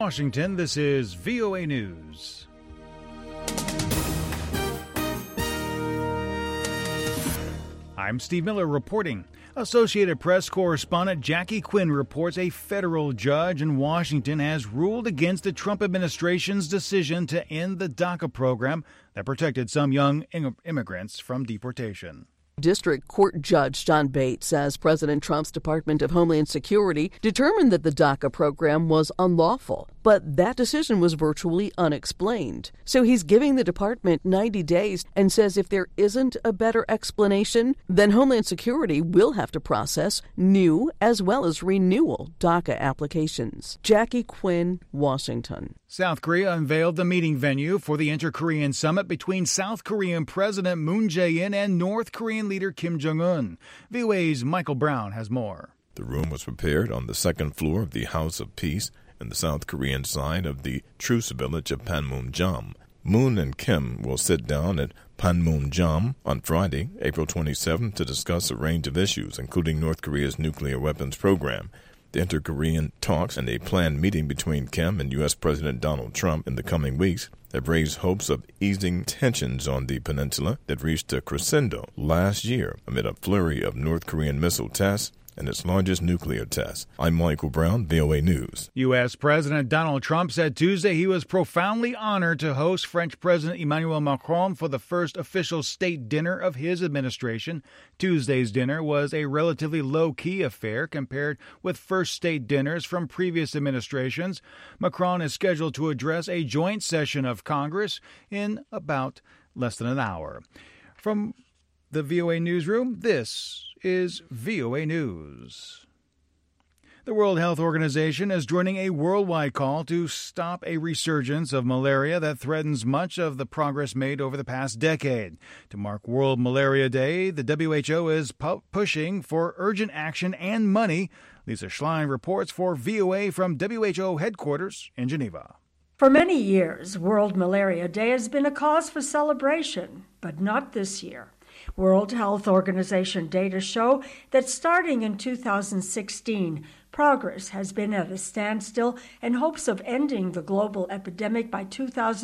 Washington, this is VOA News. I'm Steve Miller reporting. Associated Press correspondent Jackie Quinn reports a federal judge in Washington has ruled against the Trump administration's decision to end the DACA program that protected some young immigrants from deportation. District Court Judge John Bates says President Trump's Department of Homeland Security determined that the DACA program was unlawful, but that decision was virtually unexplained. So he's giving the department 90 days and says if there isn't a better explanation, then Homeland Security will have to process new as well as renewal DACA applications. Jackie Quinn, Washington. South Korea unveiled the meeting venue for the Inter-Korean Summit between South Korean President Moon Jae-in and North Korean leader Kim Jong-un. VOA's Michael Brown has more. The room was prepared on the second floor of the House of Peace in the South Korean side of the Truce village of Panmunjom. Moon and Kim will sit down at Panmunjom on Friday, April 27th, to discuss a range of issues, including North Korea's nuclear weapons program. The inter-Korean talks and a planned meeting between Kim and U.S. President Donald Trump in the coming weeks have raised hopes of easing tensions on the peninsula that reached a crescendo last year amid a flurry of North Korean missile tests and its largest nuclear test. I'm Michael Brown, VOA News. U.S. President Donald Trump said Tuesday he was profoundly honored to host French President Emmanuel Macron for the first official state dinner of his administration. Tuesday's dinner was a relatively low-key affair compared with first state dinners from previous administrations. Macron is scheduled to address a joint session of Congress in about less than an hour. From the VOA Newsroom, this is VOA News. The World Health Organization is joining a worldwide call to stop a resurgence of malaria that threatens much of the progress made over the past decade. To mark World Malaria Day, the WHO is pushing for urgent action and money. Lisa Schlein reports for VOA from WHO headquarters in Geneva. For many years, World Malaria Day has been a cause for celebration, but not this year. World Health Organization data show that starting in 2016, progress has been at a standstill and hopes of ending the global epidemic by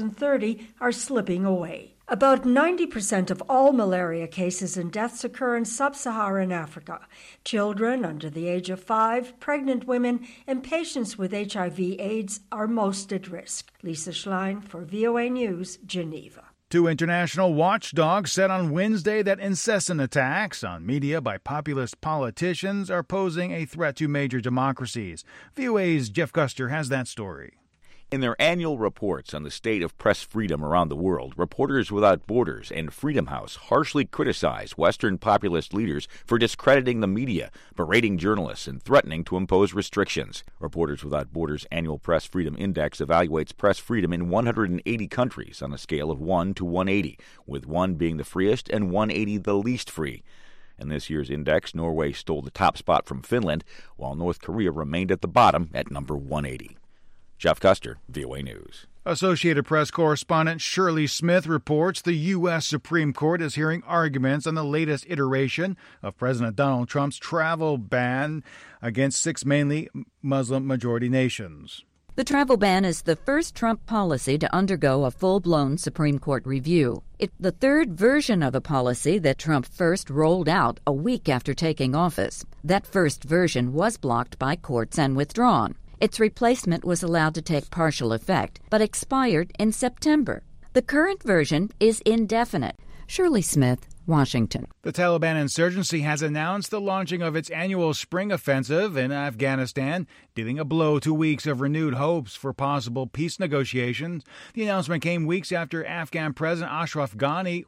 2030 are slipping away. About 90% of all malaria cases and deaths occur in sub-Saharan Africa. Children under the age of 5, pregnant women, and patients with HIV/AIDS are most at risk. Lisa Schlein for VOA News, Geneva. Two international watchdogs said on Wednesday that incessant attacks on media by populist politicians are posing a threat to major democracies. VOA's Jeff Custer has that story. In their annual reports on the state of press freedom around the world, Reporters Without Borders and Freedom House harshly criticize Western populist leaders for discrediting the media, berating journalists, and threatening to impose restrictions. Reporters Without Borders' annual Press Freedom Index evaluates press freedom in 180 countries on a scale of 1 to 180, with 1 being the freest and 180 the least free. In this year's index, Norway stole the top spot from Finland, while North Korea remained at the bottom at number 180. Jeff Custer, VOA News. Associated Press correspondent Shirley Smith reports the U.S. Supreme Court is hearing arguments on the latest iteration of President Donald Trump's travel ban against 6 mainly Muslim-majority nations. The travel ban is the first Trump policy to undergo a full-blown Supreme Court review. It's the third version of a policy that Trump first rolled out a week after taking office. That first version was blocked by courts and withdrawn. Its replacement was allowed to take partial effect, but expired in September. The current version is indefinite. Shirley Smith, Washington. The Taliban insurgency has announced the launching of its annual spring offensive in Afghanistan, dealing a blow to weeks of renewed hopes for possible peace negotiations. The announcement came weeks after Afghan President Ashraf Ghani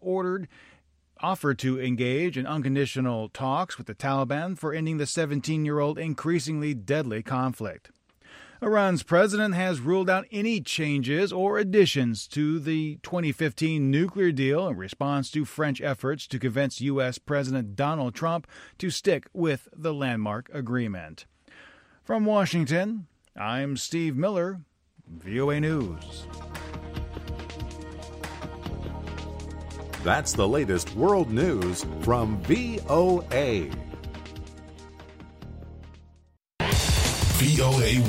offered to engage in unconditional talks with the Taliban for ending the 17-year-old increasingly deadly conflict. Iran's president has ruled out any changes or additions to the 2015 nuclear deal in response to French efforts to convince U.S. President Donald Trump to stick with the landmark agreement. From Washington, I'm Steve Miller, VOA News. That's the latest world news from VOA. VOA